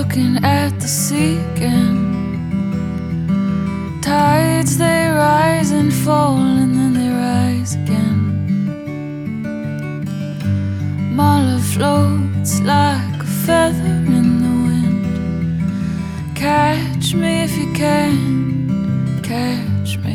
looking at the sea again. Tides, they rise and fall, and then they rise again. Mala floats like a feather in the wind. Catch me if you can, catch me